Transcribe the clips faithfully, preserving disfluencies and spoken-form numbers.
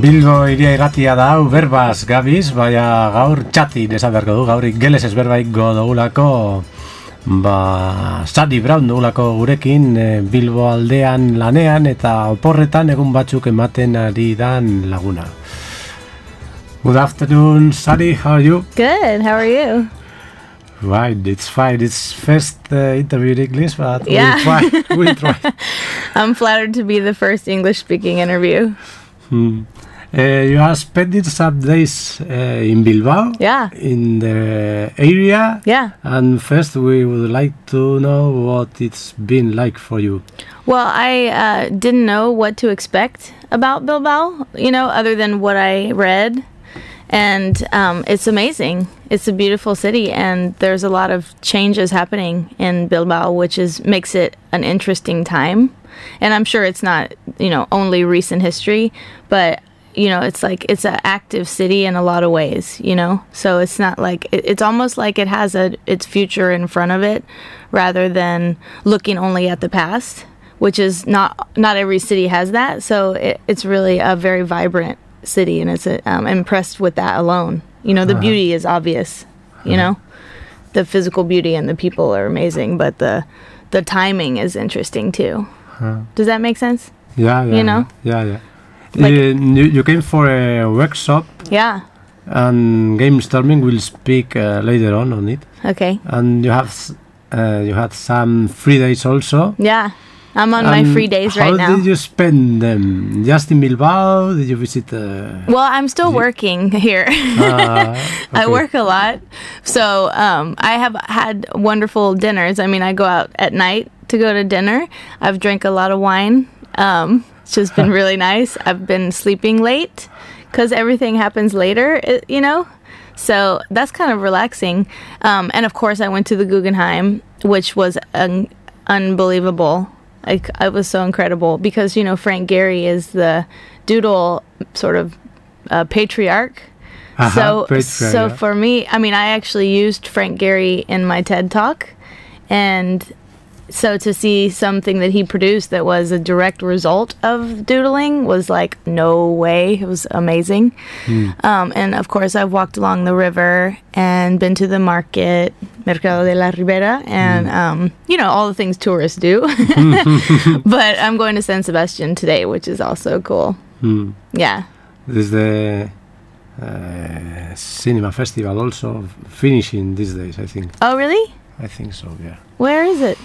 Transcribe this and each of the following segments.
Bilbo iria irratia da hau berbaz gabiz, baina gaur txatin esan beharko du, gaur ingeles ez berbaiko dugulako, ba, Sadi Brown dugulako gurekin Bilbo aldean lanean eta oporretan egun batzuk ematen ari dan laguna. Good afternoon, Sadi, how are you? Good, how are you? Right, it's fine. It's first uh, interview in English, but yeah. we'll try. We'll try. I'm flattered to be the first English-speaking interview. Hmm. Uh, you are spending some days uh, in Bilbao, yeah, in the area. Yeah. And first, we would like to know what it's been like for you. Well, I uh, didn't know what to expect about Bilbao, you know, other than what I read. And um, it's amazing. It's a beautiful city, and there's a lot of changes happening in Bilbao, which is makes it an interesting time. And I'm sure it's not, you know, only recent history, but you know, it's like it's an active city in a lot of ways, you know. So it's not like it, it's almost like it has a its future in front of it, rather than looking only at the past, which is not not every city has that. So it, it's really a very vibrant city, and it's a, um, impressed with that alone. You know, the uh-huh. beauty is obvious. You uh-huh. know, the physical beauty and the people are amazing, but the the timing is interesting too. Uh-huh. Does that make sense? Yeah, yeah. You know? Yeah, yeah. Like, uh, you, you came for a workshop. Yeah. And Game Storming will speak uh, later on on it. Okay. And you have uh, you had some free days also. Yeah. I'm on and my free days right now. How did you spend them? Just in Bilbao? Did you visit? Uh, well, I'm still working here. uh, okay. I work a lot. So um, I have had wonderful dinners. I mean, I go out at night to go to dinner. I've drank a lot of wine. Um, it's just been really nice. I've been sleeping late because everything happens later, you know? So that's kind of relaxing. Um, and of course, I went to the Guggenheim, which was un- unbelievable. Like, it was so incredible because, you know, Frank Gehry is the doodle sort of uh, patriarch. Uh-huh, so, patriarch, so yeah. for me, I mean, I actually used Frank Gehry in my TED Talk. And so to see something that he produced that was a direct result of doodling was like, no way. It was amazing. Mm. Um, and of course, I've walked along the river and been to the market, Mercado de la Ribera, and, mm. um, you know, all the things tourists do. But I'm going to San Sebastian today, which is also cool. Mm. Yeah. There's the uh, cinema festival also finishing these days, I think. Oh, really? I think so, yeah. Where is it?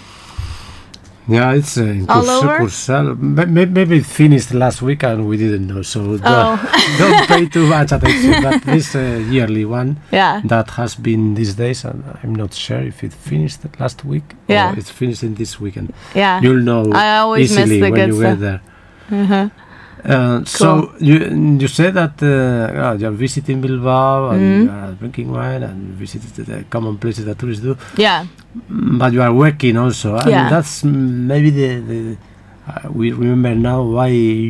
Yeah, it's uh, in all over. Cursal. Maybe, maybe it finished last week and we didn't know, so don't, oh. don't pay too much attention. But this uh, yearly one yeah. that has been these days, and I'm not sure if it finished last week yeah. or it's finished in this weekend. Yeah, you'll know I always easily miss the when good you stuff. get there. Uh-huh. Uh, cool. So you you said that uh, you're visiting Bilbao and mm-hmm. you are drinking wine and visited the common places that tourists do. Yeah. But you are working also, and yeah. that's maybe the, the uh, we remember now why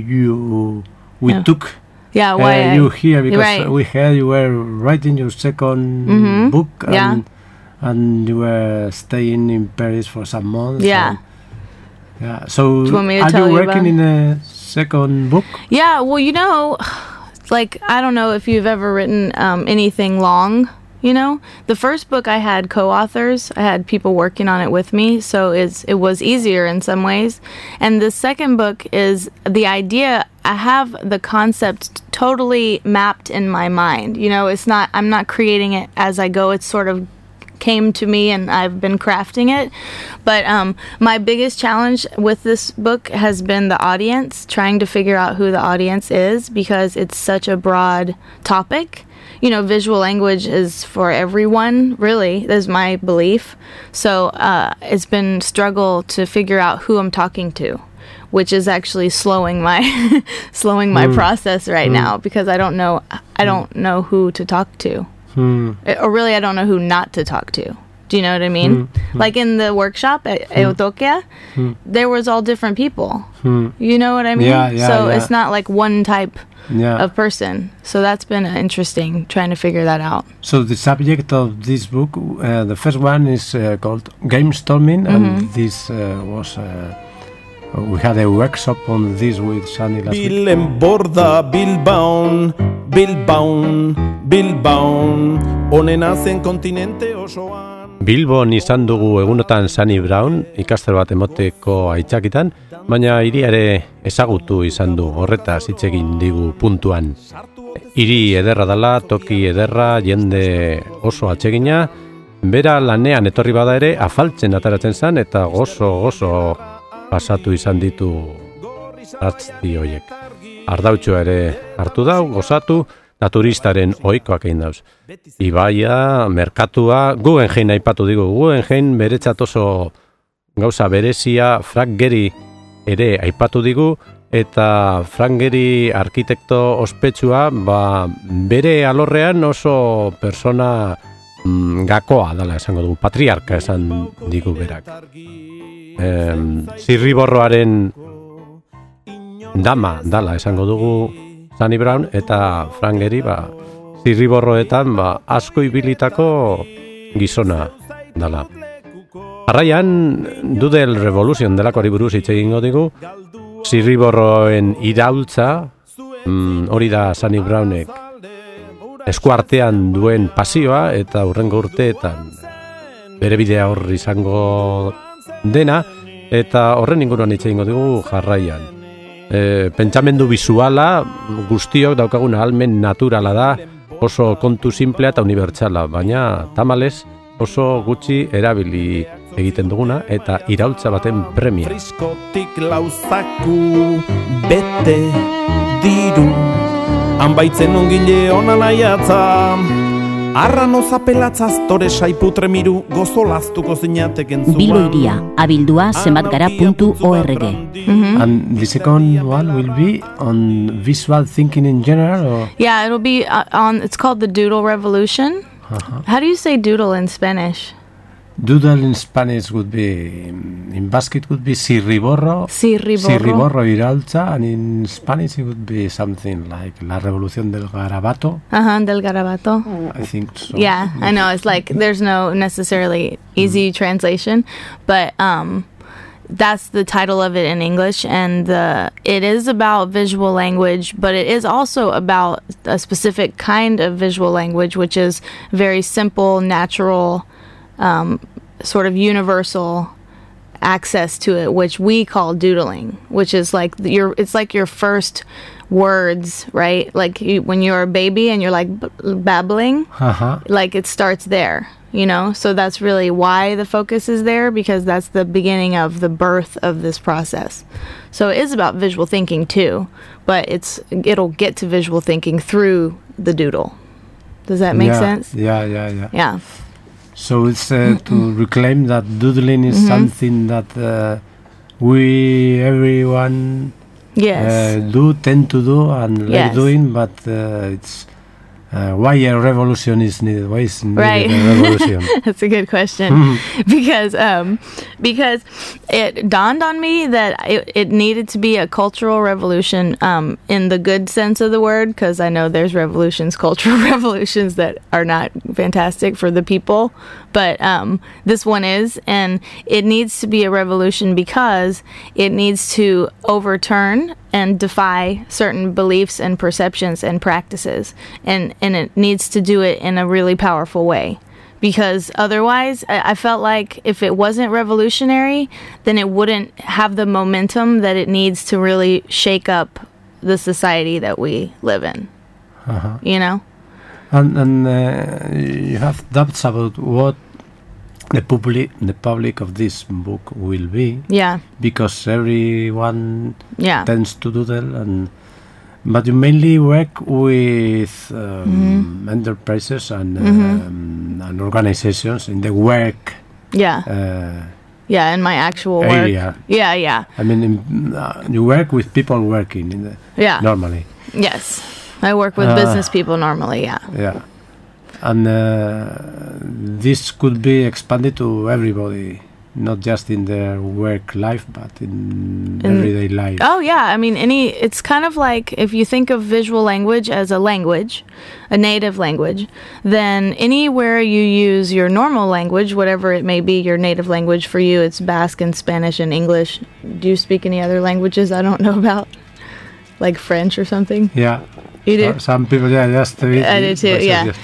you we yeah. took yeah why uh, I, you here because right. we heard you were writing your second mm-hmm. book and yeah. and you were staying in Paris for some months. Yeah. Yeah. So do you want me to are tell you you working about? in a second book? Yeah. Well, you know, like I don't know if you've ever written um, anything long. You know, the first book I had co-authors. I had people working on it with me, so it's it was easier in some ways. And the second book is the idea. I have the concept totally mapped in my mind. You know, it's not. I'm not creating it as I go. It's sort of came to me and I've been crafting it. But um, my biggest challenge with this book has been the audience, trying to figure out who the audience is because it's such a broad topic. You know, visual language is for everyone, really, is my belief. So uh, it's been struggle to figure out who I'm talking to, which is actually slowing my slowing my mm. process right mm. now because I don't know I don't know who to talk to. Hmm. Or really, I don't know who not to talk to. Do you know what I mean? Hmm. Like in the workshop at hmm. Eutokia, hmm. there was all different people. Hmm. You know what I mean? Yeah, yeah, so yeah. it's not like one type yeah. of person. So that's been interesting, trying to figure that out. So the subject of this book, uh, the first one is uh, called Game Storming, mm-hmm. and this uh, was uh, we had a workshop on this with Shani last week. Bilen borda Bilbaon, Bilbaon, Bilbaon, onena zen kontinente osoan. Bilbon izan dugu egunotan Sunny Brown, ikaster bat emoteko aitzakitan, baina hiriare ezagutu izan du, horretaz hitz egin digu puntuan. Hiri ederra dela, toki ederra, jende oso atsegina, bera lanean etorri bada ere afaltzen ataratzen zen eta gozo-gozo pasatu izan ditu atzti hoiek. Ardautxoa ere hartu dau, gozatu, naturistaren ohikoak egin dauz. Ibaia, merkatua, Guggenheim aipatu digu, Guggenheim beretzat oso gauza berezia, Frank Gehry ere aipatu digu, eta Frank Gehry arkitekto ospetsua, ba, bere alorrean oso persona mm, gakoa dela esango dugu, patriarka esan digu berak. Em, Zirriborroaren dama dala esango dugu Sunny Brown, eta Frank Gehry ba, zirriborroetan ba, asko ibilitako gizona dala. Jarraian Doodle Revolution delakori buruz hitz egingo digu, zirriborroen iraultza, mm, hori da Sunny Brownek eskuartean duen pasioa, eta hurrengo urteetan bere bidea hor izango dena, eta horren inguruan hitz egingo digu jarraian. E, pentsamendu bisuala, guztiok daukagun ahalmen naturala da, oso kontu simplea eta unibertsala, baina tamalez oso gutxi erabili egiten duguna eta iraultza baten premia. Friskotik lauzaku bete diru, hanbaitzen ongile ona nahiatza, arrano zapelatza aztore saiputre miru gozolaztuko zinateken zuan. Bilbo iria, abildua zenbatgara puntu org. Mm-hmm. And the second one will be on visual thinking in general? Or? Yeah, it'll be uh, on, it's called the Doodle Revolution. Uh-huh. How do you say doodle in Spanish? Doodle in Spanish would be, in basket would be Zirriborro. Zirriborro. Zirriborro iraultza, and in Spanish it would be something like La Revolución del Garabato. Uh-huh, del Garabato. I think so. Yeah, I know. It's like there's no necessarily easy mm. translation, but um, that's the title of it in English, and uh, it is about visual language, but it is also about a specific kind of visual language, which is very simple, natural, um, sort of universal access to it, which we call doodling, which is like your, it's like your first words, right? Like you, when you're a baby and you're like b- babbling, Uh-huh. like it starts there, you know? So that's really why the focus is there, because that's the beginning of the birth of this process. So it is about visual thinking too, but it's, it'll get to visual thinking through the doodle. Does that make yeah, sense? Yeah, yeah, yeah. Yeah. So it's uh, to reclaim that doodling is Mm-hmm. something that uh, we, everyone Yes. uh, do, tend to do and like Yes. doing, but uh, it's uh, why a revolution is needed. Why is needed Right. a revolution? That's a good question. because um, because it dawned on me that it, it needed to be a cultural revolution um, in the good sense of the word, because I know there's revolutions, cultural revolutions that are not fantastic for the people, but um, this one is, and it needs to be a revolution because it needs to overturn and defy certain beliefs and perceptions and practices, and and it needs to do it in a really powerful way, because otherwise I, I felt like if it wasn't revolutionary, then it wouldn't have the momentum that it needs to really shake up the society that we live in. Uh-huh. You know? And, and uh, you have doubts about what the public, the public of this book will be, Yeah. because everyone Yeah. tends to doodle, and but you mainly work with um, enterprises and, um, and organizations in the work Yeah. uh, Yeah, in my actual area. work. Yeah, yeah. I mean, in, uh, you work with people working in the, Yeah. normally. Yes. I work with Uh, business people normally, yeah. Yeah, and uh, this could be expanded to everybody, not just in their work life, but in, In everyday everyday life. Oh yeah, I mean, any. It's kind of like if you think of visual language as a language, a native language, then anywhere you use your normal language, whatever it may be, your native language for you, it's Basque and Spanish and English. Do you speak any other languages I don't know about, like French or something? Yeah. You do? Uh, some people, yeah, just. Uh, I do too. Yeah. Just.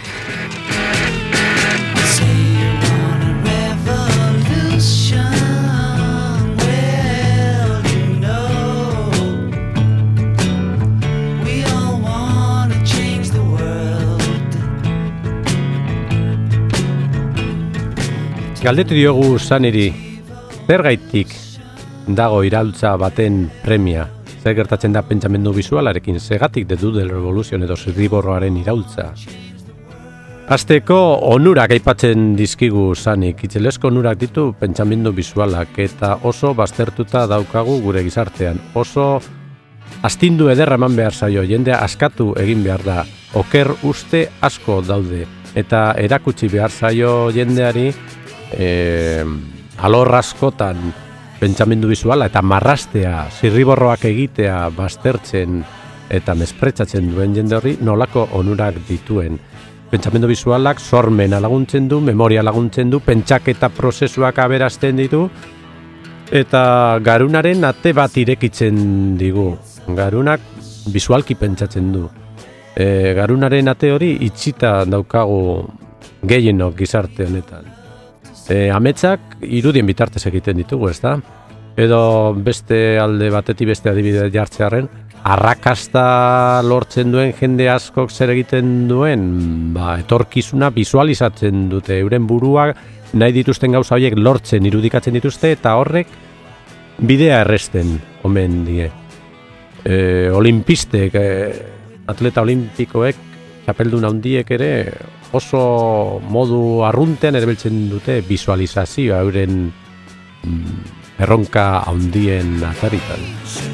Galdetu diogu Saniri, zergaitik dago iraultza baten premia? Zer gertatzen da pentsamendu bisualarekin? Segatik The Doodle Revolution edo zirriborroaren iraultza? Hasteko onurak aipatzen dizkigu Sanik. Itzelesko onurak ditu pentsamendu bisualak eta oso baztertuta daukagu gure gizartean. Oso astindu ederra eman behar zaio, jendea askatu egin behar da. Oker uste asko daude eta erakutsi behar zaio jendeari E, alor askotan pentsamendu bisuala eta marrastea, zirriborroak egitea baztertzen eta mespretxatzen duen jende horri nolako onurak dituen. Pentsamendu bisualak sormena laguntzen du, memoria laguntzen du, pentsaketa prozesuak aberazten ditu eta garunaren ate bat irekitzen digu. Garunak bisualki pentsatzen du. E, garunaren ate hori itxita daukagu gehienok gizarte honetan. E, ametsak irudien bitartez egiten ditugu, ezta? Edo beste alde batetik beste adibide jartzearen, arrakasta lortzen duen jende askok zer egiten duen, ba, etorkizuna visualizatzen dute, euren burua nahi dituzten gauza horiek lortzen irudikatzen dituzte eta horrek bidea erresten omen die. E, olimpistek, e, atleta olimpikoek, txapeldun handiek ere oso modu arruntean erabiltzen dute visualizazioa euren mm, erronka handien ataritan.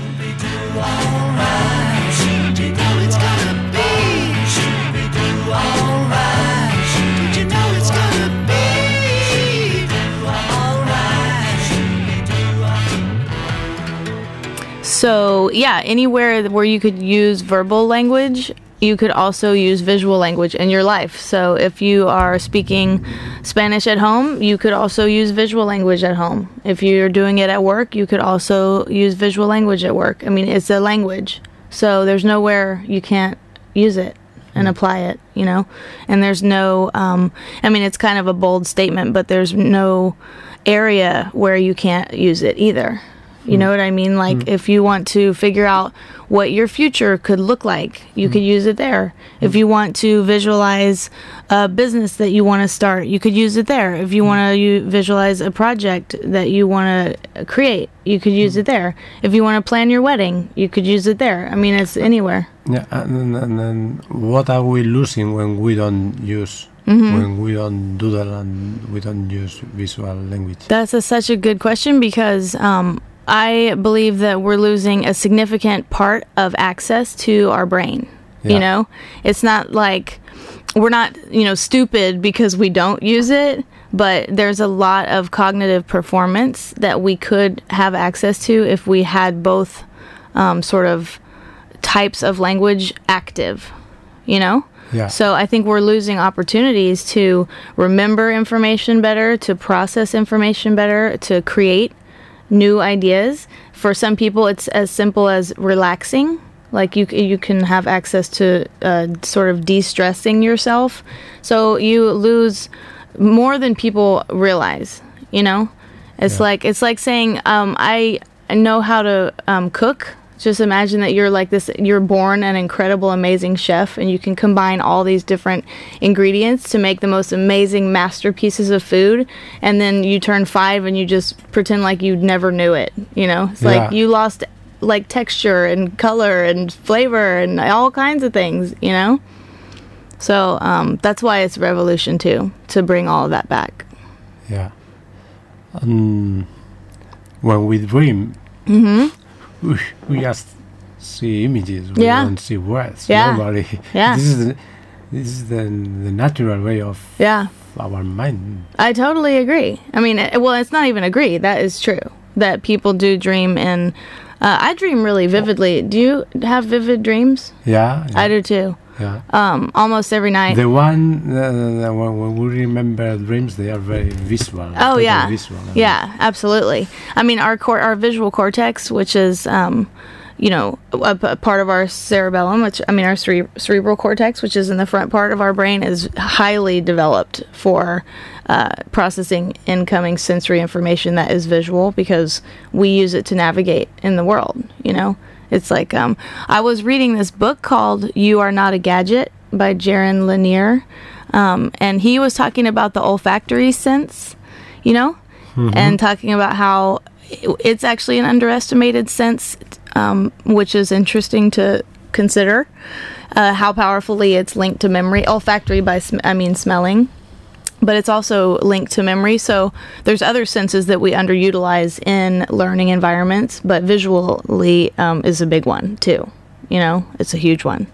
So yeah, anywhere where you could use verbal language, you could also use visual language in your life. So if you are speaking Spanish at home, you could also use visual language at home. If you're doing it at work, you could also use visual language at work. I mean, it's a language. So there's nowhere you can't use it and apply it, you know? And there's no, um, I mean, it's kind of a bold statement, but there's no area where you can't use it either. You know what I mean? Like, mm. if you want to figure out what your future could look like, you mm. could use it there. Mm. If you want to visualize a business that you want to start, you could use it there. If you mm. want to visualize a project that you want to create, you could use mm. it there. If you want to plan your wedding, you could use it there. I mean, it's anywhere. Yeah, and, and, and what are we losing when we don't use Mm-hmm. when we don't doodle and we don't use visual language? That's a, such a good question because um, I believe that we're losing a significant part of access to our brain. Yeah. You know, it's not like we're not, you know, stupid because we don't use it, but there's a lot of cognitive performance that we could have access to if we had both um, sort of types of language active, you know? Yeah. So I think we're losing opportunities to remember information better, to process information better, to create new ideas. For some people, it's as simple as relaxing. Like you, you can have access to uh, sort of de-stressing yourself. So you lose more than people realize. You know, it's yeah. like it's like saying, um, I know how to um, cook. Just imagine that you're like this, you're born an incredible, amazing chef, and you can combine all these different ingredients to make the most amazing masterpieces of food, and then you turn five and you just pretend like you never knew it, you know? It's yeah. like you lost like texture and color and flavor and all kinds of things, you know? So um, that's why it's revolution too, to bring all of that back. Yeah. Um, when we dream, Mm-hmm. we, we just see images. We Yeah. don't see words. Yeah. Normally, Yeah. this is the, this is the, the natural way of Yeah. our mind. I totally agree. I mean, it, well, it's not even agree. That is true. That people do dream in Uh, I dream really vividly. Do you have vivid dreams? Yeah, yeah. I do too. Yeah. Um, almost every night. The one uh, the, when, when we remember dreams, they are very visual. Oh totally yeah, visual. yeah, absolutely. I mean, our cor- our visual cortex, which is, um, you know, a, a part of our cerebellum, which I mean, our cere- cerebral cortex, which is in the front part of our brain, is highly developed for uh, processing incoming sensory information that is visual because we use it to navigate in the world. You know. It's like, um, I was reading this book called You Are Not a Gadget by Jaron Lanier, um, and he was talking about the olfactory sense, you know, mm-hmm. and talking about how it's actually an underestimated sense, um, which is interesting to consider, uh, how powerfully it's linked to memory. Olfactory by, sm- I mean smelling. But it's also linked to memory. So there's other senses that we underutilize in learning environments, but visually um, is a big one too. You know, it's a huge one.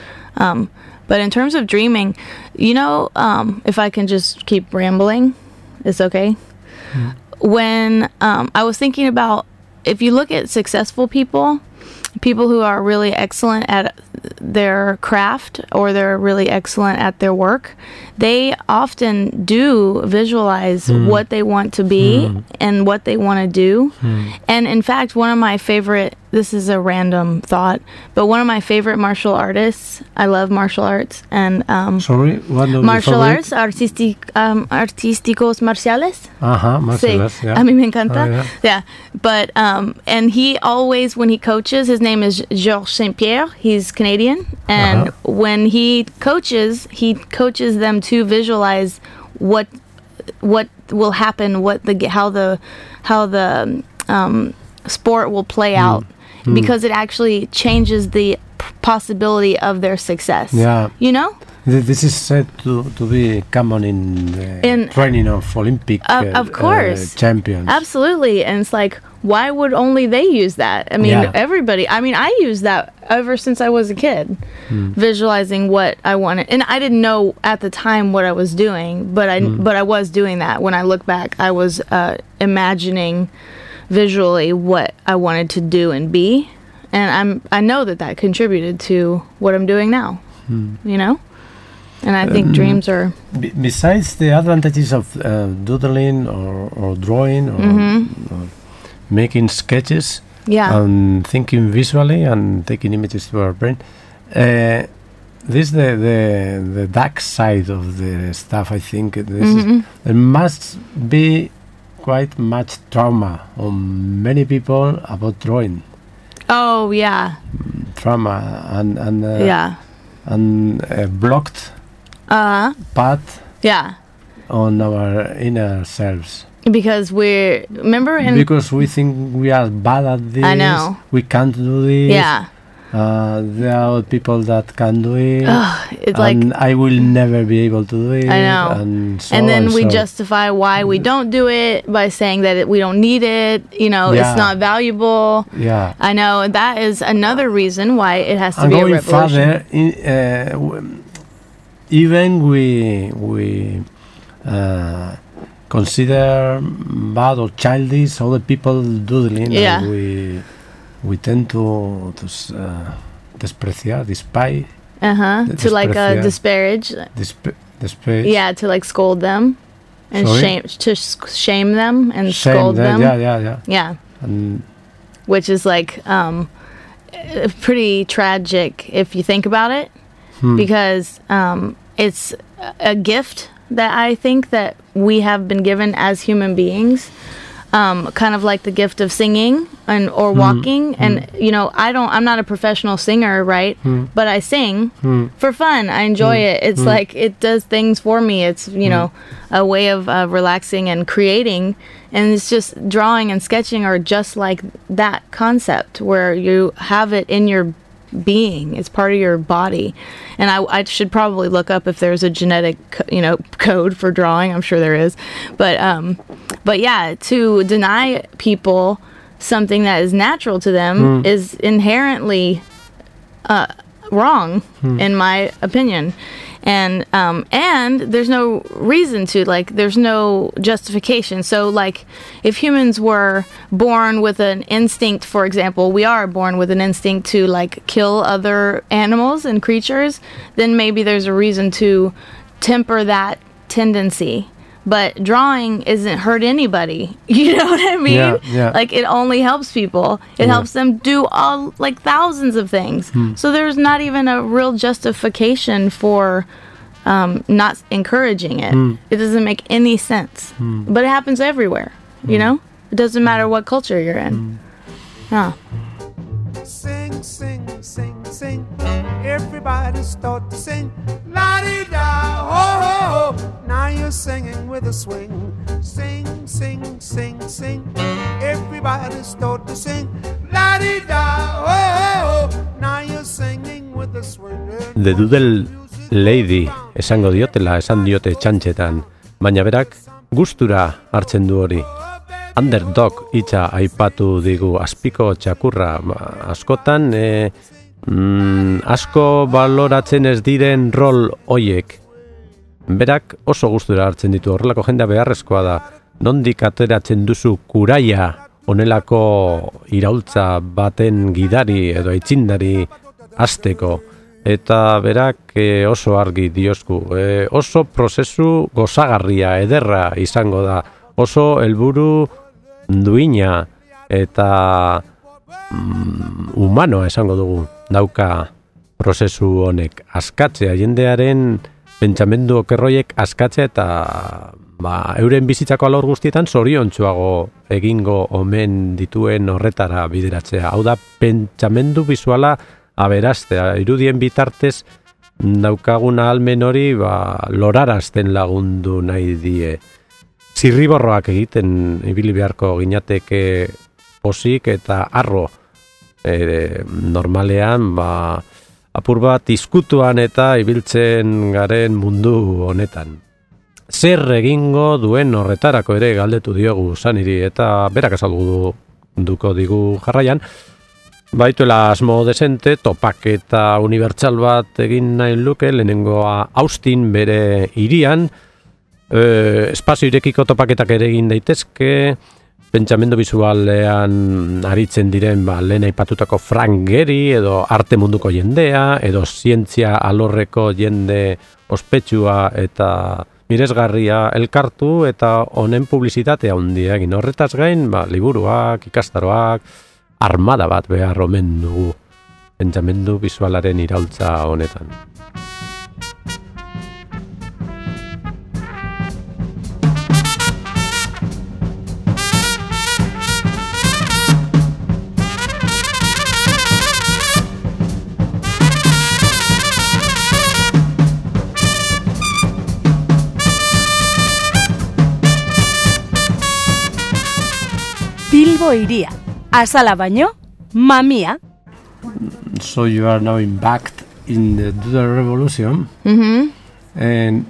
Um, but in terms of dreaming, you know, um, if I can just keep rambling, it's okay. Mm. When um, I was thinking about, if you look at successful people, people who are really excellent at their craft or they're really excellent at their work, they often do visualize mm. what they want to be mm. and what they want to do. Mm. And in fact, one of my favorite, this is a random thought, but one of my favorite martial artists, I love martial arts, and um, Sorry, what martial arts, artistic, um, artísticos marciales. Ajá, marciales, sí. yeah. A mí me encanta. Oh, yeah. yeah. But, um, and he always, when he coaches, his name is Georges Saint-Pierre. He's Canadian. And uh-huh. when he coaches, he coaches them to visualize what what will happen, what the how the how the um, sport will play out, mm. because it actually changes the p- possibility of their success. Yeah, you know. This is said to, to be common in the in, training of Olympic uh, of course. Uh, champions. Absolutely, and it's like, why would only they use that? I mean, yeah. everybody. I mean, I use that ever since I was a kid, mm. visualizing what I wanted, and I didn't know at the time what I was doing, but I mm. but I was doing that. When I look back, I was uh, imagining visually what I wanted to do and be, and I'm I know that that contributed to what I'm doing now. Mm. You know. And I think um, dreams are... B- besides the advantages of uh, doodling or, or drawing or, mm-hmm. or making sketches yeah. and thinking visually and taking images to our brain, uh, this is the, the, the dark side of the stuff, I think. This mm-hmm. is, there must be quite much trauma on many people about drawing. Oh, yeah. Trauma and... and uh, yeah. And uh, blocked... Uh, path yeah. on our inner selves. Because we're, remember? In because we think we are bad at this. I know. We can't do this. Yeah. Uh, there are people that can do it. Ugh, it's and like, I will never be able to do it. I know. And, so and then and we so. justify why we don't do it by saying that it, we don't need it. You know, yeah. it's not valuable. Yeah. I know. And that is another reason why it has to and be going a revolution. Further, in, uh, w- even we we uh, consider bad or childish other people doodling, yeah. and we we tend to to uh, despreciar, despise. Uh huh. To like uh, disparage. Disp- disparage. Yeah, to like scold them, and Sorry? shame to sh- shame them and shame scold them. Yeah, yeah, yeah. Yeah. And which is like um, pretty tragic if you think about it, hmm. because um. It's a gift that I think that we have been given as human beings, um, kind of like the gift of singing and or walking. Mm. And mm. you know, I don't. I'm not a professional singer, right? Mm. But I sing mm. for fun. I enjoy mm. it. It's mm. like it does things for me. It's you mm. know a way of uh, relaxing and creating. And it's just drawing and sketching are just like that concept where you have it in your being. It's part of your body. And I, I should probably look up if there's a genetic, you know, code for drawing. I'm sure there is. But, um, but yeah, to deny people something that is natural to them mm. is inherently uh, wrong, mm. in my opinion. and um, and there's no reason to, like, there's no justification. So, like, if humans were born with an instinct, for example, we are born with an instinct to, like, kill other animals and creatures, then maybe there's a reason to temper that tendency. But drawing isn't hurt anybody. You know what I mean? Yeah, yeah. Like, it only helps people. It Yeah. helps them do all, like, thousands of things. Hmm. So there's not even a real justification for um, not encouraging it. Hmm. It doesn't make any sense. But it happens everywhere, you know? It doesn't matter what culture you're in. Yeah. Sing, sing, sing, sing. Everybody start to sing. La-di-da, ho, ho, ho. Now you're singing with a swing. Sing, sing, sing, sing. Everybody start to sing. La-di-da, ho, ho, ho. Now you're singing with a swing. The Doodle Lady esango diotela, esan diote txantxetan, baina berak gustura hartzen du hori. Underdog hitza aipatu digu, azpiko txakurra, askotan e, mm, asko baloratzen ez diren rol hoiek. Berak oso gustura hartzen ditu, horrelako jendea beharrezkoa da. Nondik ateratzen duzu kuraia honelako iraultza baten gidari edo aitzindari hasteko. Eta berak e, oso argi diosku, e, oso prozesu gozagarria, ederra izango da, oso helburu duina eta mm, humanoa esango dugu dauka prozesu honek, askatzea, jendearen pentsamendu okerroiek askatzea eta ba, euren bizitzako alor guztietan zoriontsuago egingo omen dituen horretara bideratzea. Hau da, pentsamendu bizuala aberastea, irudien bitartez daukagun ahalmen hori ba, lorarazten lagundu nahi die. Zirriborroak egiten ibili beharko ginateke posik eta arro e, normalean ba, apur bat izkutuan eta ibiltzen garen mundu honetan. Zer egingo duen horretarako ere galdetu diogu Saniri eta berak azaldu duko digu jarraian. Baituela asmo desente, topaketa unibertsal bat egin nahi luke, lehenengoa Austin bere hirian, e, espazio irekiko topaketak ere egin daitezke, pentsamendu bizualean aritzen diren ba, lehen aipatutako Frank Gehry edo arte munduko jendea, edo zientzia alorreko jende ospetsua eta miresgarria elkartu eta honen publizitatea handia egin. Horretaz gain, ba, liburuak, ikastaroak, armada bat behar omen dugu pentsamendu bizualaren iraultza honetan. Bilbo iria. Azala baino, mamia. So you are now embarked in the Doodle Revolution. Mm-hmm. And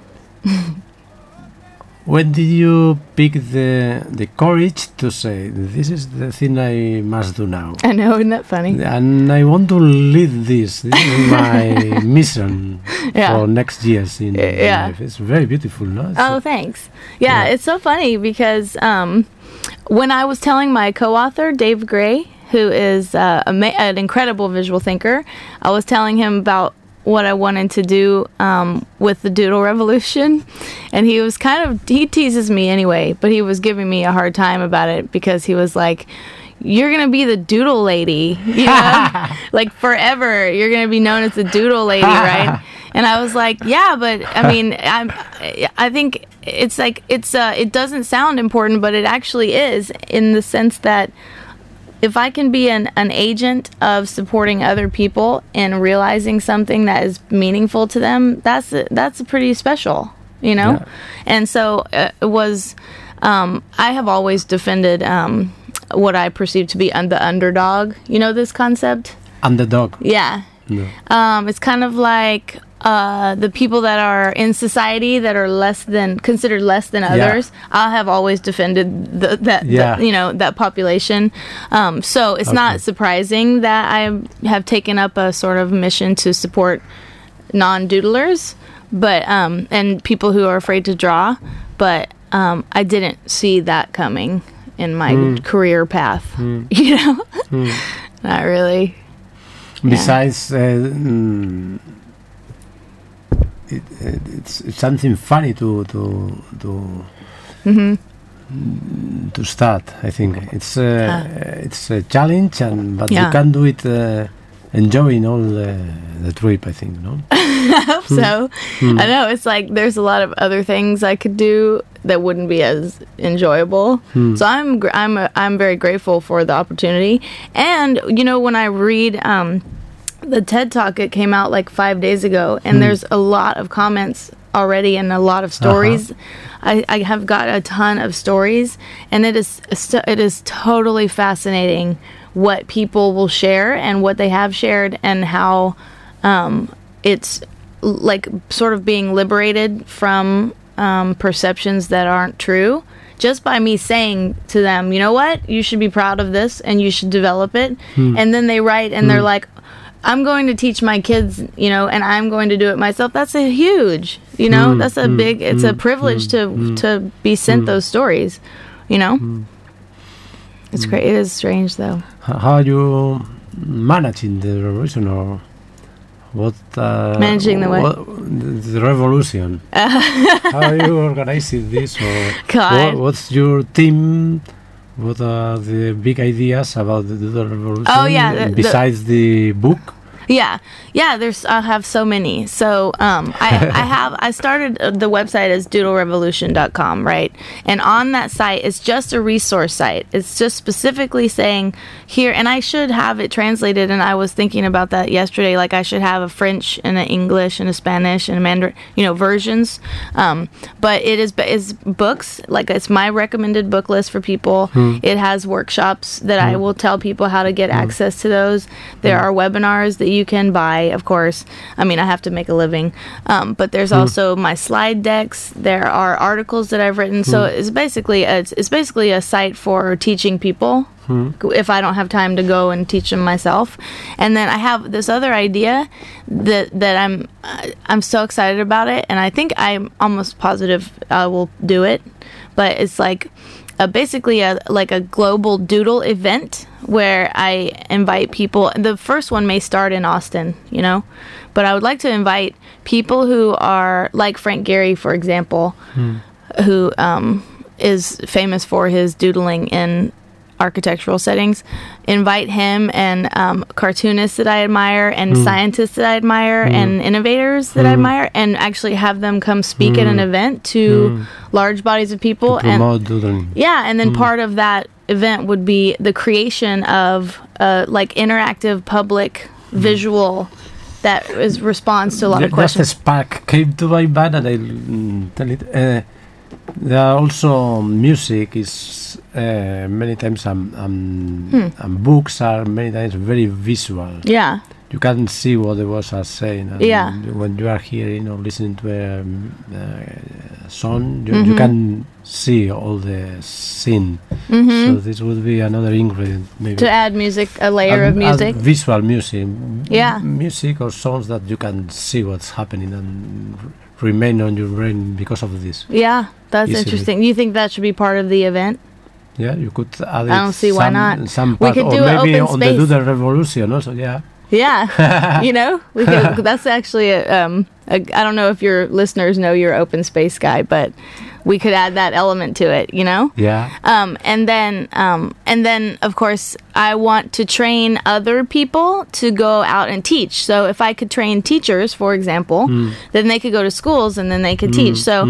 when did you pick the the courage to say, this is the thing I must do now? I know, isn't that funny? And I want to lead this. This is my mission Yeah. for next years in Yeah. life. It's very beautiful, no? It's Oh, thanks. Yeah, Yeah. it's so funny because um, when I was telling my co-author, Dave Gray, who is uh, a ma- an incredible visual thinker, I was telling him about what I wanted to do um, with the Doodle Revolution, and he was kind of, he teases me anyway, but he was giving me a hard time about it because he was like, you're going to be the Doodle Lady, you know, like forever, you're going to be known as the Doodle Lady, right? And I was like, yeah, but I mean, I'm, I think it's like, it's, uh, it doesn't sound important, but it actually is, in the sense that if I can be an, an agent of supporting other people and realizing something that is meaningful to them, that's that's pretty special, you know? Yeah. And so uh, it was, um, I have always defended um, what I perceive to be un- the underdog. You know this concept? underdog. Yeah. No. Um, it's kind of like uh, the people that are in society that are less than considered less than others. I have always defended the, that Yeah. the, you know that population. Um, so it's Okay. not surprising that I have taken up a sort of mission to support non-doodlers. but um, and people who are afraid to draw, but um, I didn't see that coming in my Mm. career path. Mm. You know, Mm. not really. Yeah. Besides, uh, mm, it, it, it's, it's something funny to to to hmm to start. I think it's uh, Ah. it's a challenge, and but Yeah. you can do it uh, enjoying all the, the trip. I think, no. I hope so. Mm. I know it's like there's a lot of other things I could do that wouldn't be as enjoyable. Hmm. So I'm gr- I'm uh, I'm very grateful for the opportunity. And you know, when I read um, the TED Talk, it came out like five days ago, and Hmm. there's a lot of comments already and a lot of stories. I, I have got a ton of stories, and it is st- it is totally fascinating what people will share and what they have shared, and how um, it's l- like sort of being liberated from um, perceptions that aren't true, just by me saying to them, you know what, you should be proud of this and you should develop it. And then they write and they're like, I'm going to teach my kids, you know, and I'm going to do it myself. That's a huge, you know, Mm, that's a mm, big, it's a mm, privilege mm, to mm, to be sent mm. those stories, you know. It's great. It is strange though. H- How are you managing the revolution, or what? Uh, Managing the what? what the the revolution. How are you organizing this, or God. what, what's your team? What are the big ideas about the, the revolution? Oh, yeah, the- the- besides the book. Yeah, yeah. There's I have so many. So um, I I have I started uh, the website as doodle revolution dot com, right? And on that site, it's just a resource site. It's just specifically saying here, and I should have it translated. And I was thinking about that yesterday. Like I should have a French and an English and a Spanish and a Mandarin, you know, versions. Um, but it is is books. Like it's my recommended book list for people. It has workshops that I will tell people how to get access to those. There are webinars that you can buy, of course. I mean, I have to make a living. Um, but there's also my slide decks. There are articles that I've written. So it's basically a, it's basically a site for teaching people if I don't have time to go and teach them myself. And then I have this other idea that that I'm uh, I'm so excited about it, and I think I'm almost positive I will do it. But it's like a, basically a like a global doodle event where I invite people. The first one may start in Austin, you know, but I would like to invite people who are like Frank Gehry, for example, who um, is famous for his doodling in architectural settings. Invite him and um, cartoonists that I admire, and scientists that I admire, and innovators that I admire, and actually have them come speak at an event to large bodies of people. And Promote doodling. yeah, and then part of that event would be the creation of uh, like interactive public visual that is responds to a lot Ju- of Just a questions. spark came to my mind, and I mm, tell it. Uh, there are also music is uh, many times um, um, Hmm. and books are many times very visual. Yeah, You can see what the words are saying. And Yeah. when you are hearing or listening to a um, uh, song, you, Mhm. you can see all the scene. hmm So this would be another ingredient, maybe. to add music, a layer of Add- add music. visual music. M- Yeah. Music or songs that you can see what's happening and r- remain on your brain because of this. Yeah, that's Easily. interesting. You think that should be part of the event? Yeah, you could add I it don't see why some, not. some We part, could or do an maybe open on space. the Doodle Revolution also, yeah. Yeah, you know, we could, that's actually a, um, a, I don't know if your listeners know you're open space guy, but we could add that element to it, you know. Yeah. Um, and then, um, and then, of course, I want to train other people to go out and teach. So if I could train teachers, for example, then they could go to schools and then they could teach. So,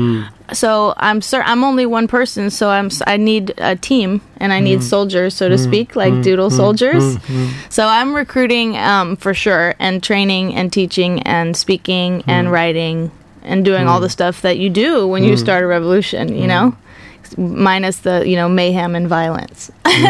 so I'm cer- I'm only one person, so I'm s- I need a team and I need soldiers, so to speak, like doodle soldiers. So I'm recruiting um, for sure, and training and teaching and speaking and writing and doing all the stuff that you do when you start a revolution, you know, minus the, you know, mayhem and violence,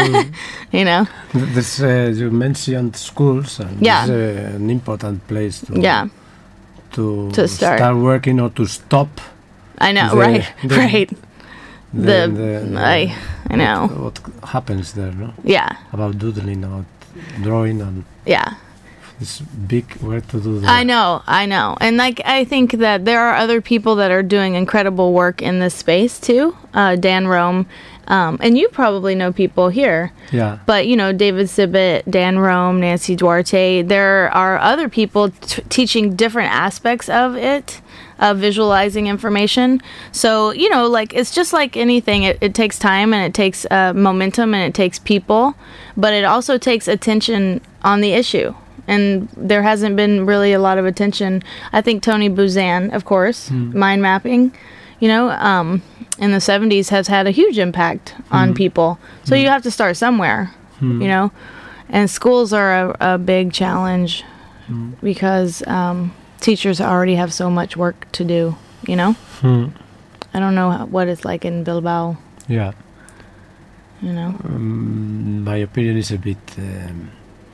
you know? Th- This, uh, you mentioned schools, and Yeah. this is uh, an important place to Yeah, to, To start. working or to stop. I know, The- right, the- right. The, the- I, I know. What happens there, no? Yeah, About doodling, about drawing, and yeah. it's big work to do that. I know, I know. And like I think that there are other people that are doing incredible work in this space too. Uh, Dan Rome, um, and you probably know people here. Yeah. But you know, David Sibbitt, Dan Rome, Nancy Duarte, there are other people t- teaching different aspects of it, of visualizing information. So, you know, like it's just like anything, it, it takes time and it takes uh, momentum and it takes people, but it also takes attention on the issue. And there hasn't been really a lot of attention. I think Tony Buzan, of course, mm. mind mapping, you know, um, in the seventies has had a huge impact on mm. people. So mm. you have to start somewhere, mm. you know. And schools are a, a big challenge mm. because um, teachers already have so much work to do, you know. Mm. I don't know how, what it's like in Bilbao. Yeah. You know. Um, my opinion is a bit... Um,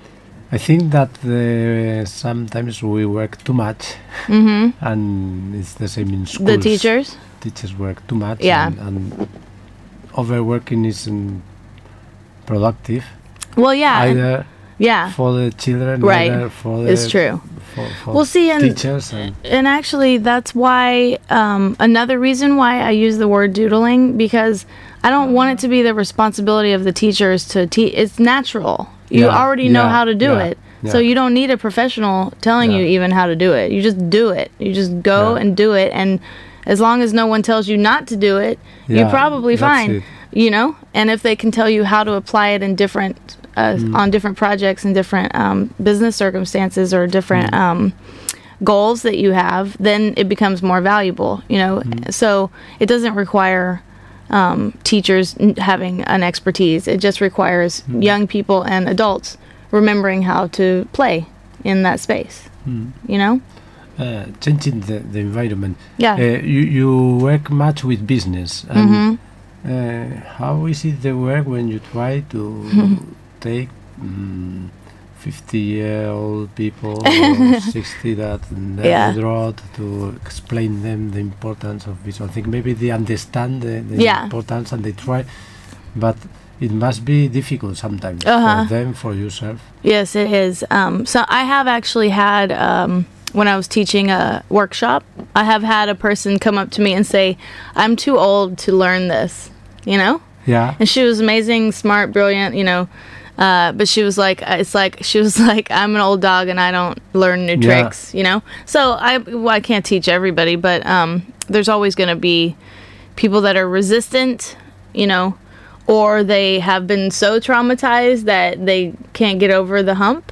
I think that uh, sometimes we work too much, mm-hmm. and it's the same in schools. The teachers? Teachers work too much, yeah. and, and overworking isn't productive. Well, yeah. Either yeah. for the children, right. either for the it's true. For, for well, see, and, teachers. And, and actually, that's why, um, another reason why I use the word doodling, because I don't want it to be the responsibility of the teachers to teach. It's natural. You yeah, already know yeah, how to do yeah, it. Yeah. So you don't need a professional telling yeah. you even how to do it. You just do it. You just go yeah. and do it. And as long as no one tells you not to do it, yeah, you're probably fine. It. You know? And if they can tell you how to apply it in different, uh, mm. on different projects and different um, business circumstances or different mm. um, goals that you have, then it becomes more valuable, you know? Mm. So it doesn't require... Um, teachers n- having an expertise. It just requires mm. young people and adults remembering how to play in that space. Mm. You know? Uh, changing the, the environment. Yeah. Uh, you, you work much with business. And mm-hmm. uh, how is it the work when you try to take um, fifty-year-old people or sixty that never yeah. draw to explain them the importance of visual thing. Maybe they understand the, the yeah. importance and they try, but it must be difficult sometimes uh-huh. for them, for yourself. Yes, it is. Um, so I have actually had, um, when I was teaching a workshop, I have had a person come up to me and say, I'm too old to learn this, you know? Yeah. And she was amazing, smart, brilliant, you know. Uh, but she was like, it's like, she was like, I'm an old dog and I don't learn new yeah. tricks, you know? So I, well, I can't teach everybody, but um, there's always going to be people that are resistant, you know, or they have been so traumatized that they can't get over the hump,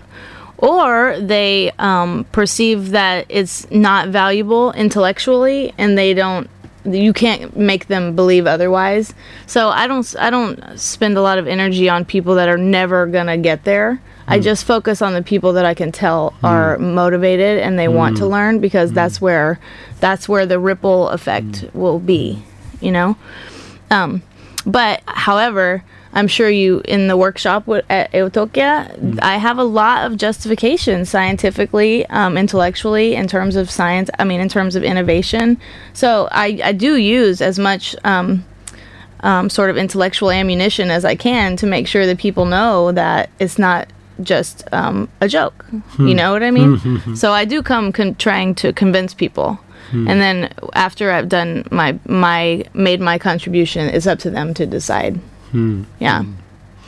or they um, perceive that it's not valuable intellectually and they don't, you can't make them believe otherwise. So I don't I don't spend a lot of energy on people that are never gonna get there. Mm. I just focus on the people that I can tell mm. are motivated and they mm. want to learn, because mm. that's where that's where the ripple effect mm. will be, you know. Um, but however, I'm sure you, in the workshop w- at Eutokia, mm. I have a lot of justification scientifically, um, intellectually, in terms of science, I mean, in terms of innovation. So I, I do use as much um, um, sort of intellectual ammunition as I can to make sure that people know that it's not just um, a joke. Hmm. You know what I mean? So I do come con- trying to convince people. Hmm. And then after I've done my, my, made my contribution, it's up to them to decide. Hmm. Yeah. Hmm.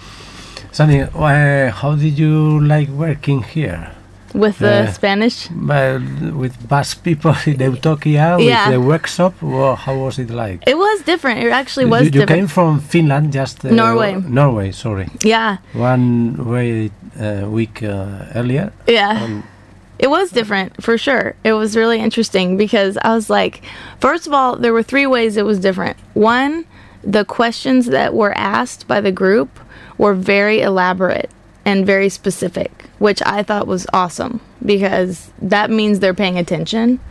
Sunny, uh, how did you like working here? With the uh, Spanish? Well, with Basque people in Eutokia, yeah. with the workshop, well, how was it like? It was different. It actually was you, you different. You came from Finland, just... Uh, Norway. Norway, sorry. Yeah. One way, uh, week uh, earlier. Yeah. Um, It was different, for sure. It was really interesting because I was like, first of all, there were three ways it was different. One, the questions that were asked by the group were very elaborate and very specific, which I thought was awesome because that means they're paying attention.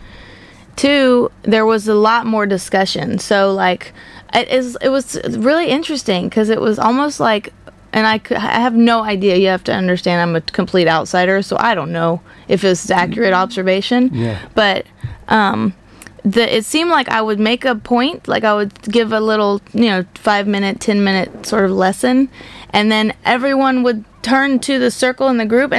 Two, there was a lot more discussion. So, like, it, is, it was really interesting because it was almost like, and I, could, I have no idea. You have to understand I'm a complete outsider, so I don't know if it's accurate observation. Yeah. But um, the, it seemed like I would make a point, like I would give a little, you know, five minute, ten minute sort of lesson, and then everyone would turn to the circle in the group and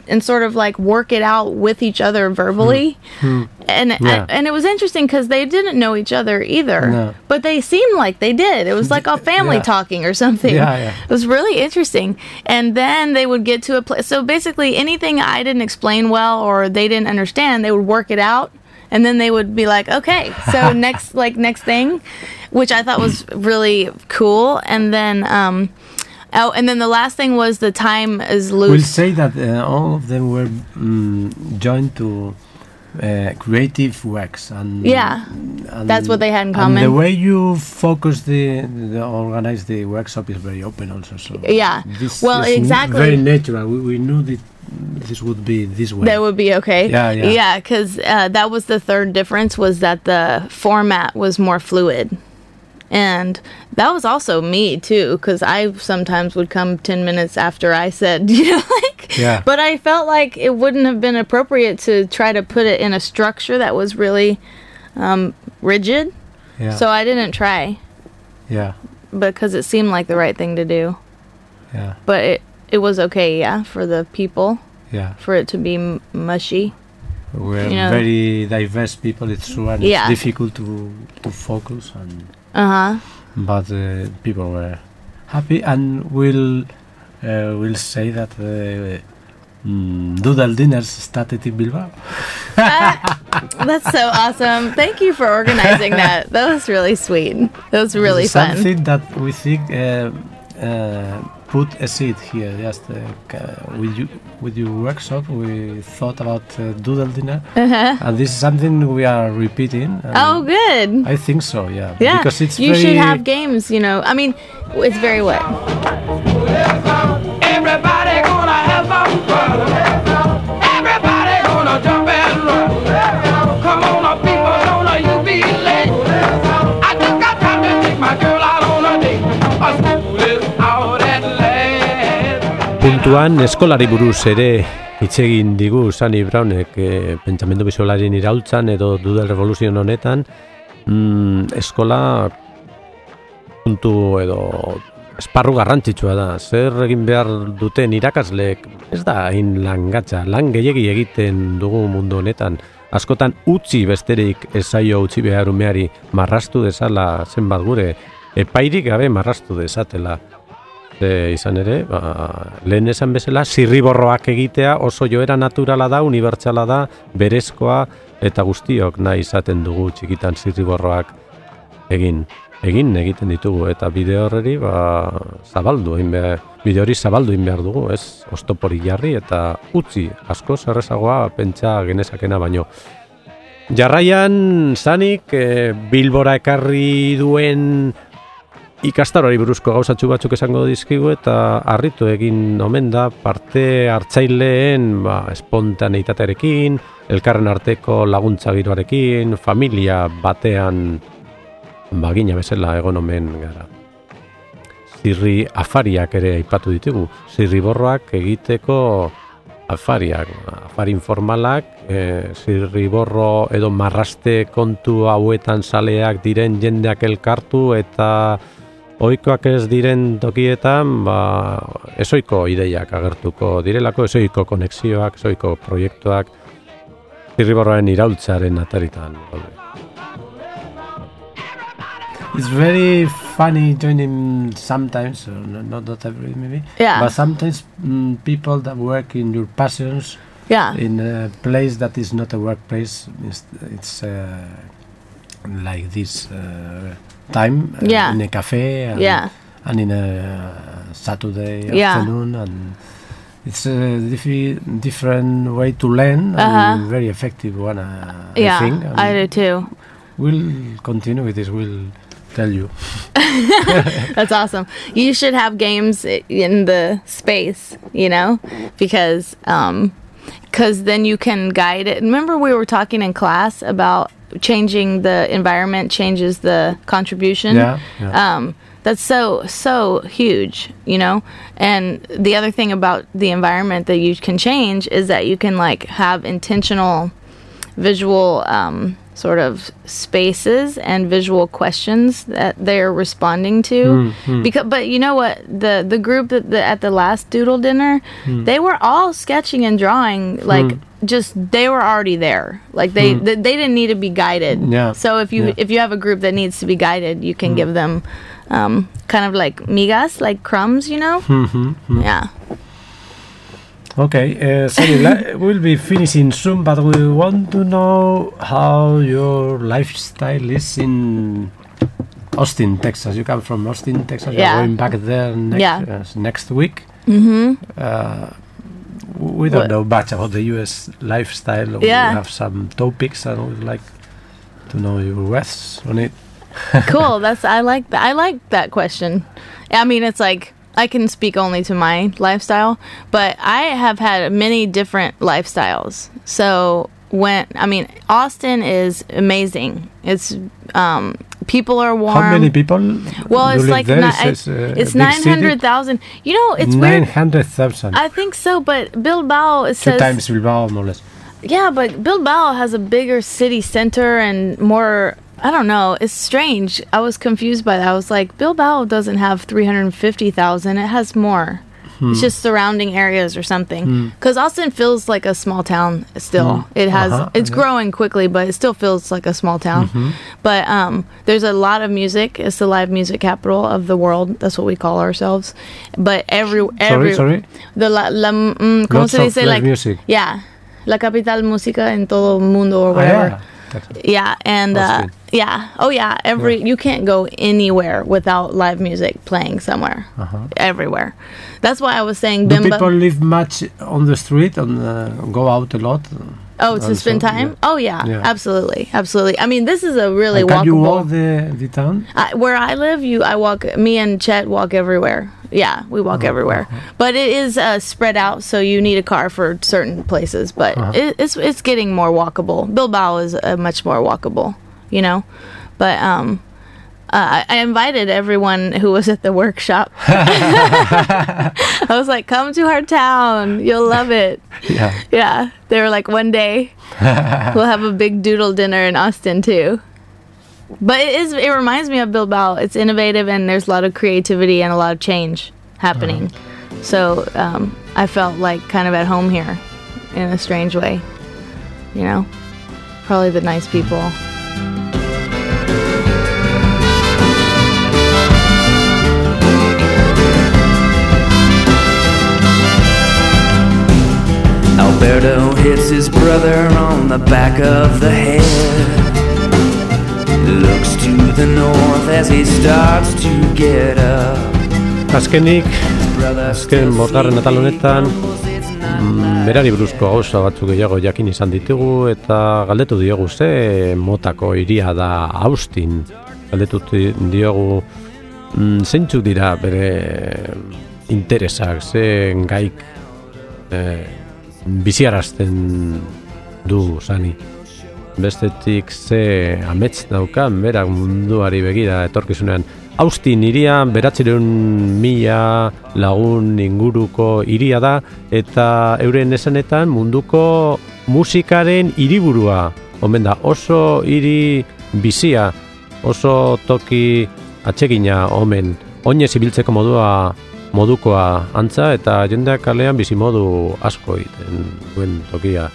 and sort of like work it out with each other verbally. Mm. And Yeah. and it was interesting because they didn't know each other either, No. but they seemed like they did. It was like a family Yeah. talking or something. Yeah, yeah. It was really interesting. And then they would get to a place. So basically, anything I didn't explain well or they didn't understand, they would work it out, and then they would be like, "Okay, so next, like next thing," which I thought was really cool. And then, um, oh, and then the last thing was the time is loose. We'll say that uh, all of them were um, joined to uh, creative works, and Yeah, and, that's what they had in and common. the way you focus the, the organize the workshop is very open, also. So Yeah. this Well, is n- exactly. very natural. We, we knew that this would be this way. That would be okay. Yeah, yeah. Yeah, because uh, that was the third difference, was that the format was more fluid. And that was also me, too, because I sometimes would come ten minutes after I said, you know, like, Yeah. but I felt like it wouldn't have been appropriate to try to put it in a structure that was really um, rigid. Yeah. So I didn't try, yeah, because it seemed like the right thing to do. yeah, But it, it was okay, yeah, for the people, yeah. for it to be m- mushy. We're You know. very diverse people. It's true, and Yeah. it's difficult to to focus, and Uh-huh. but uh, people were happy, and we'll uh, we'll say that uh, mm, Doodle Dinners started in Bilbao. That's so awesome. Thank you for organizing that. That was really sweet. That was really fun. Something that we think uh, uh, put a seed here. Just uh, ca- with you with your workshop, we thought about uh, Doodle Dinner, Uh-huh. and this is something we are repeating. and Oh, good. I think so. Yeah. Yeah. Because it's you very, should have games, you know. I mean, it's very wet. Everybody gonna have some fun. Everybody gonna jump and run. Come on up, people, don't you be late. I just got time to take my girl out on a date. A school is out at last. Puntuan eskolari buruz ere hitz egin digu Sunny Brownek e, pentsamendu bisualarien iraultzan edo Doodle Revolution honetan, mm, eskola puntu edo esparru garrantzitsua da. Zer egin behar duten irakasleek ez da hain langatza, lan gehiegi egiten dugu mundu honetan. Askotan utzi besterik ez zaio utzi behar umeari marrastu dezala zenbat gure, epairik gabe marrastu dezatela. E, izan ere, ba, lehen esan bezala, zirriborroak egitea oso joera naturala da, unibertsala da, berezkoa, eta guztiok nahi izaten dugu txikitan zirriborroak egin. Egin egiten ditugu, eta bide horreri ba, zabaldu egin behar, bide hori zabaldu egin behar dugu, ez? Oztopori jarri eta utzi, asko zerrezagoa pentsa genezakena baino. Jarraian, Zanik, e, Bilbora ekarri duen ikastarori buruzko gauzatxu batzuk esango dizkigu eta harritu egin omen da parte hartzaileen ba, espontaneitatearekin, elkarren arteko laguntza giroarekin, familia batean bagina bezala egon omen gara. Zirri afariak ere aipatu ditugu, zirriborroak egiteko afariak, afari informalak, e, zirriborro edo marraste kontu hauetan saleak diren jendeak elkartu eta ohikoak ez diren tokietan, ba, ezoiko ideiak agertuko direlako, ezoiko konexioak, ezoiko proiektuak, zirriborroaren iraultzaren ataritan. It's very funny joining sometimes, or not, not every maybe, Yeah. but sometimes mm, people that work in your passions Yeah. in a place that is not a workplace, it's, it's uh, like this uh, time uh, Yeah. in a cafe and, Yeah. and in a Saturday Yeah. afternoon, and it's a diffi- different way to learn Uh-huh. and very effective one, uh, I Yeah, think. And I do too. we'll continue with this. We'll tell you. That's awesome. You should have games i- in the space, you know, because um, cause then you can guide it. Remember we were talking in class about changing the environment changes the contribution? Yeah, yeah. Um, that's so, so huge, you know? And the other thing about the environment that you can change is that you can like have intentional visual um, sort of spaces and visual questions that they're responding to. Mm-hmm. Because, but you know what? The the group that the, at the last doodle dinner, mm. they were all sketching and drawing like. Mm. Just they were already there, like they mm. they, they didn't need to be guided. Yeah. So if you yeah. if you have a group that needs to be guided, you can mm. give them um, kind of like migas, like crumbs, you know. Mm-hmm. Mm. Yeah. Okay, uh, so we'll be finishing soon, but we want to know how your lifestyle is in Austin, Texas. You come from Austin, Texas. Yeah. You're going back there next Yeah. uh, next week. Mm-hmm. Uh, we don't What? know much about the U S lifestyle. Yeah. We have some topics and we'd like to know your words on it. Cool. That's I like that. I like that question. I mean, it's like I can speak only to my lifestyle, but I have had many different lifestyles. So when I mean, Austin is amazing. It's um, people are warm. How many people? Well, it's live like there? ni- It's, uh, it's a big nine hundred thousand. You know, it's nine weird. hundred thousand. I think so, but Bilbao it Two says times Bilbao, more or less. yeah, but Bilbao has a bigger city center and more. I don't know. It's strange. I was confused by that. I was like, Bilbao doesn't have three hundred fifty thousand. It has more. Hmm. It's just surrounding areas or something. Because hmm. Austin feels like a small town still. Hmm. It has. Uh-huh, it's yeah. growing quickly, but it still feels like a small town. Mm-hmm. But um, there's a lot of music. It's the live music capital of the world. That's what we call ourselves. But every every sorry, sorry. The la, la mm, ¿cómo Lots se dice? of live Like music. Yeah, la capital música en todo mundo or Ah, whatever. yeah. Yeah, and uh, Austin. yeah, oh yeah, every Yeah. you can't go anywhere without live music playing somewhere. Uh-huh. Everywhere. That's why I was saying Do Bimba. people live much on the street and uh, go out a lot? Oh, to And spend so, time? yeah. Oh yeah, Yeah. absolutely, absolutely. I mean, this is a really And can walkable. you walk the, the town? I, where I live, you, I walk. Me and Chet walk everywhere. Yeah, we walk Uh-huh, everywhere. uh-huh. But it is uh, spread out, so you need a car for certain places. But Uh-huh. it, it's it's getting more walkable. Bilbao is uh, much more walkable, you know. But um, uh, I, I invited everyone who was at the workshop. I was like, "Come to our town. You'll love it." Yeah. Yeah, they were like, "One day we'll have a big doodle dinner in Austin too." But it is. It reminds me of Bilbao. It's innovative and there's a lot of creativity and a lot of change happening. Uh-huh. So um, I felt like kind of at home here, in a strange way. You know, probably the nice people. Alberto hits his brother on the back of the head. Looks to the north as he starts to get up. Azkenik, azken bosgarren atal honetan, mm, berari buruzko gauza batzuk gehiago jakin izan ditugu eta galdetu diogu ze motako hiria da Austin. Galdetu diogu mm, zeintzuk dira bere interesak, ze gaik eh, biziarazten du Sani. Bestetik ze amets daukan berak munduari begira etorkizunean. Austin hiria beratzireun mila lagun inguruko hiria da eta euren esanetan munduko musikaren hiriburua omen da. Oso hiri bizia, oso toki atsegina omen. Oinez ibiltzeko modua modukoa antza eta jendeak kalean bizimodu asko egiten duen tokia.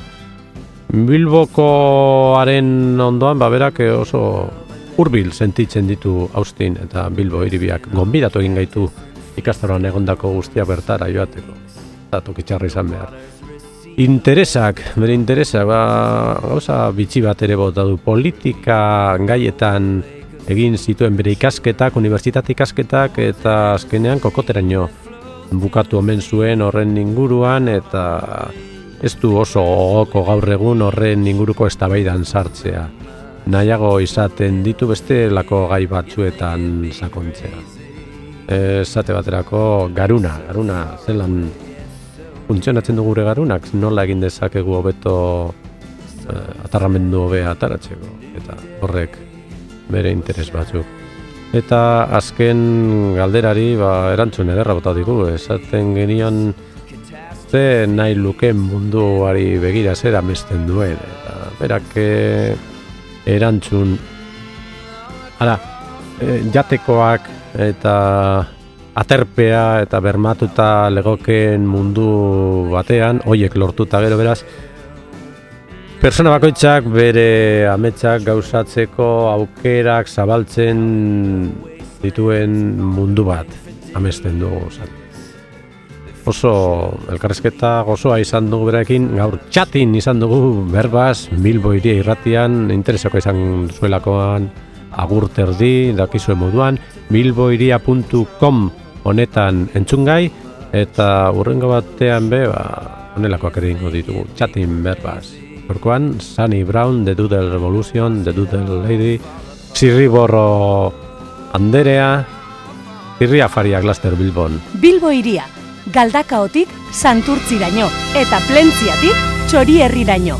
Bilbokoaren ondoan, ba, berak oso hurbil sentitzen ditu Austin eta Bilbo hiribiak. Gonbidatu egin gaitu ikastaroan egondako guztia bertara joateko. Eta tokitxarra izan behar. Interesak, bere interesak, ba, gauza bitxi bat ere bota du. Politika gaietan egin zituen bere ikasketak, unibertsitate ikasketak, eta azkenean kokoteraino bukatu omen zuen horren inguruan, eta ez du oso gogoko gaur egun horren inguruko eztabaidan sartzea. Nahiago izaten ditu beste lako gai batzuetan sakontzea. Esate baterako garuna, garuna zelan funtzionatzen du gure garunak, nola egin dezakegu hobeto eh, atarramendu hobea ataratzeko, eta horrek bere interes batzuk. Eta azken galderari ba, erantzun ederra bota digu, esaten genion ze nahi luken munduari begira zer amesten duen, eta berak e, erantzun. Hala, e, jatekoak eta aterpea eta bermatuta legokeen mundu batean, hoiek lortuta gero beraz, persona bakoitzak bere ametsak gauzatzeko aukerak zabaltzen dituen mundu bat amesten dugu. Oso elkarrezketa gozoa izan dugu berarekin, gaur txatin izan dugu berbaz, Bilbo Hiria irratian, interesako izan zuelakoan, agur terdi, dakizuen moduan, bilbohiria puntu com honetan entzungai, eta urrengo batean be, ba, honelakoak ere ingo ditugu, txatin berbaz. Gorkoan, Sunny Brown, The Doodle Revolution, The Doodle Lady, Zirriborro Anderea, Zirria Faria Glaster Bilbon. Bilbo Hiria, Galdakaotik Santurtziraino, eta Plentziatik Txorierriraino.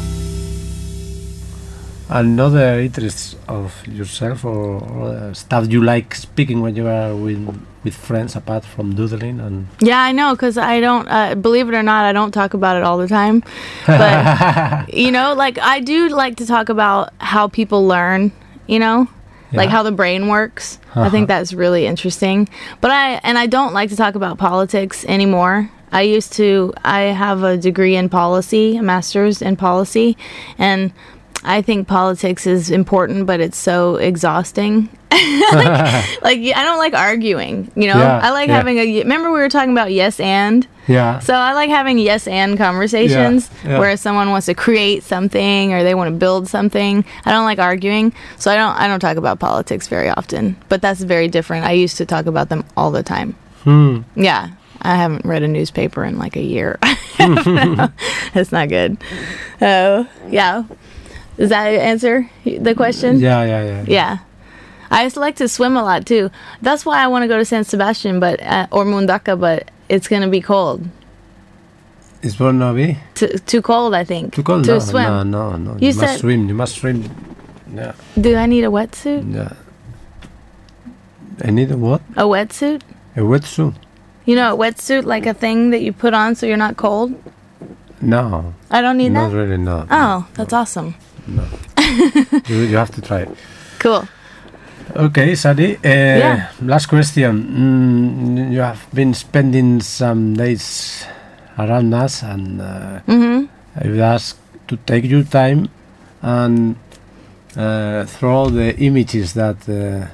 Another interest of yourself or, or stuff you like speaking when you are with with friends apart from doodling and Yeah, I know, because I don't uh, believe it or not, I don't talk about it all the time, but you know, like I do like to talk about how people learn, you know, yeah. like how the brain works. Uh-huh. I think that's really interesting, but I and I don't like to talk about politics anymore. I used to I have a degree in policy, a master's in policy, and I think politics is important, but it's so exhausting. like, like I don't like arguing, you know. Yeah, I like yeah. having a. Remember we were talking about yes and. Yeah. So I like having yes and conversations yeah, yeah. where someone wants to create something or they want to build something. I don't like arguing, so I don't. I don't talk about politics very often. But that's very different. I used to talk about them all the time. Hmm. Yeah. I haven't read a newspaper in like a year. That's not good. Oh, yeah. Does that answer the question? Yeah, yeah, yeah. Yeah. I just like to swim a lot too. That's why I want to go to San Sebastian, but uh, or Mundaka, but it's gonna be cold. It's gonna be T- too cold, I think. too cold. to no, swim. no, no, no. You You, said- must swim. You must swim. Yeah, Do I need a wetsuit? yeah. I need a what? A wetsuit? A wetsuit? You know, a wetsuit, like a thing that you put on so you're not cold. No, I don't need not that. really. No. Oh, that's awesome. you, you have to try it. Cool. Okay, Sadi. Uh, Yeah. Last question. Mm, you have been spending some days around us, and uh, Mhm. I would ask to take your time and uh, throw all the images that uh,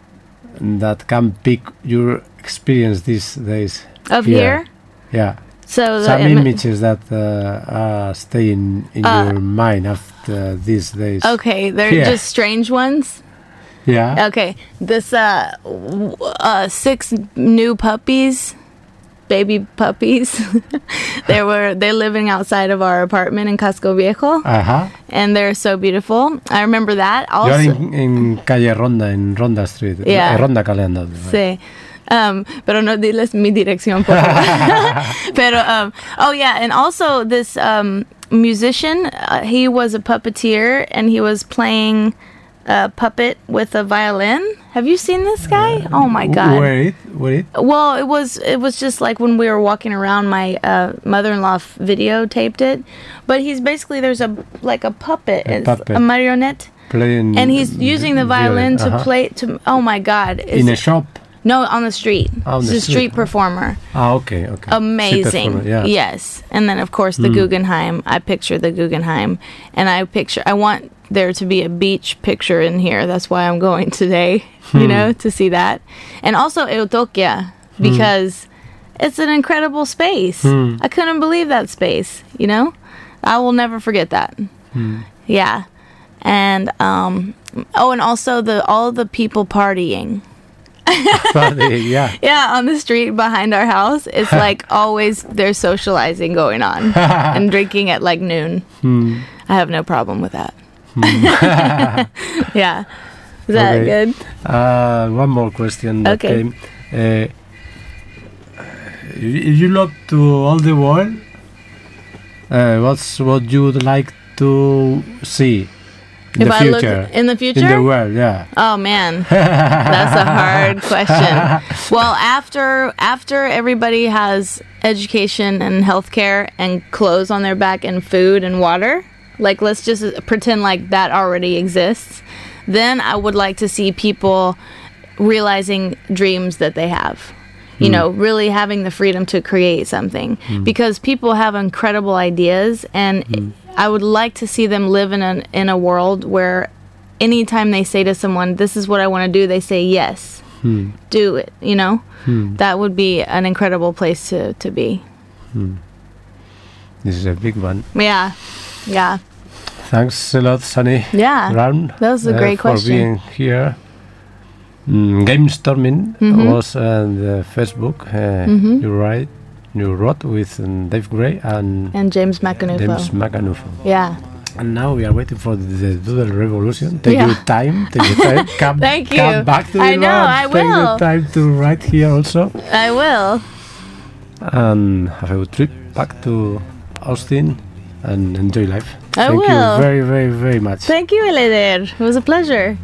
that can pick your experience these days. Of Here. here. Yeah, So the some ima- images that uh, are staying in Uh, your mind after these days. Okay, they're Yeah. just strange ones. Yeah. Okay, this uh, w- uh, six new puppies, baby puppies. they were they're living outside of our apartment in Casco Viejo, Uh huh. and they're so beautiful. I remember that. Also, You're in, in Calle Ronda, in Ronda Street. Yeah. Eh, Ronda Calenda. sí. Um, pero no diles mi dirección, por favor. Pero um, oh yeah, and also this um, musician. Uh, he was a puppeteer, and he was playing a puppet with a violin. Have you seen this guy? Oh my god. Where it? Where it? Well, it was it was just like when we were walking around. My uh, mother-in-law f- videotaped it, but he's basically there's a like a puppet, A it's puppet. a marionette, Playing. and he's using the violin to uh-huh. play to. Oh my God! In a It's- shop. no, on the street. On He's the a street. street performer. Ah, okay, okay. Amazing. Super, yeah. Yes, and then of course the Mm. Guggenheim. I picture the Guggenheim, and I picture. I want there to be a beach picture in here. That's why I'm going today. You Hmm. know, to see that, and also Eutokia because it's an incredible space. Hmm. I couldn't believe that space. You know, I will never forget that. Hmm. Yeah, and um, oh, and also the all the people partying. yeah. Yeah, on the street behind our house, it's like always there's socializing going on and drinking at like noon. Hmm. I have no problem with that. Yeah. Is that Okay. good? Uh, one more question that Okay. came. Uh, if you look to all the world, uh, what's what you would like to see in If the I look future? in the future? In the world, yeah. Oh man. That's a hard question. Well, after after everybody has education and healthcare and clothes on their back and food and water, like let's just pretend like that already exists. Then I would like to see people realizing dreams that they have. You mm. know, really having the freedom to create something. Mm. Because people have incredible ideas, and mm. I would like to see them live in a, in a world where anytime they say to someone, this is what I want to do, they say yes. Mm. Do it, you know? Mm. That would be an incredible place to, to be. Mm. This is a big one. Yeah, yeah. Thanks a lot, Sunny. Yeah, Brown, that was a great uh, question. For being here. Mm, Game Storming mm-hmm. was on the Facebook. Uh, mm-hmm. You write, you wrote with um, Dave Gray and and James Macanuffo. James Macanuffo. Yeah. And now we are waiting for the Doodle Revolution. Take yeah. your time. Take your time. Come, Thank you. Come back to I know. I Take will. Take your time to write here also. I will. And have a good trip back to Austin and enjoy life. I Thank will. you very, very, very much. Thank you, Eleder. It was a pleasure.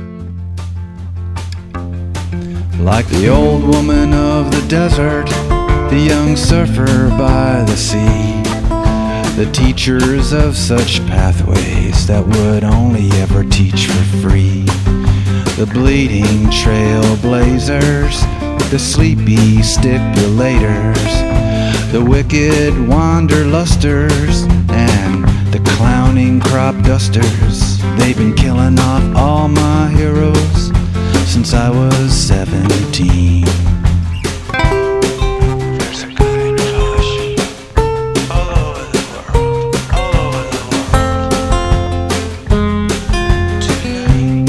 Like the old woman of the desert, the young surfer by the sea, the teachers of such pathways that would only ever teach for free, the bleeding trailblazers, the sleepy stipulators, the wicked wanderlusters, and the clowning crop dusters. They've been killing off all my heroes since I was seventeen. There's a kind of hush all over the world, all over the world tonight.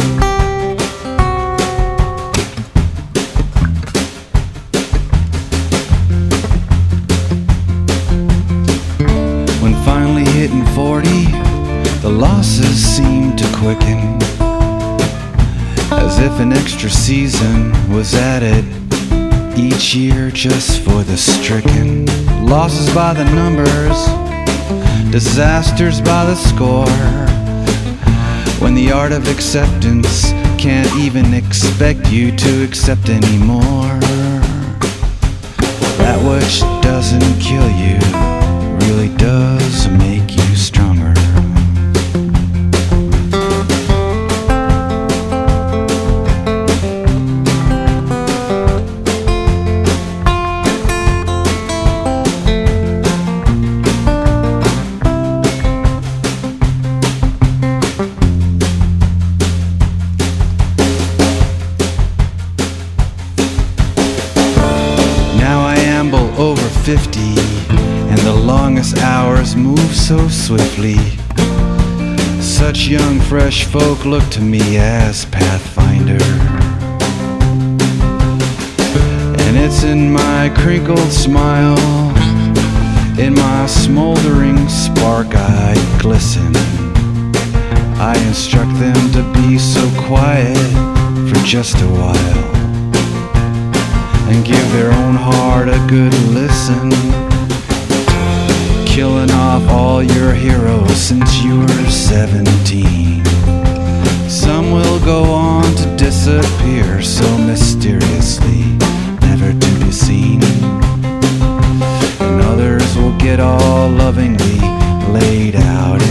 When finally hitting forty, the losses seem to quicken, as if an extra season was added each year just for the stricken. Losses by the numbers, disasters by the score, when the art of acceptance can't even expect you to accept anymore. That which doesn't kill you really does make you stronger. fifty, and the longest hours move so swiftly. Such young fresh folk look to me as pathfinder, and it's in my crinkled smile, in my smoldering spark I glisten. I instruct them to be so quiet for just a while, and give their own heart a good listen, killing off all your heroes since you were seventeen. Some will go on to disappear so mysteriously, never to be seen, and others will get all lovingly laid out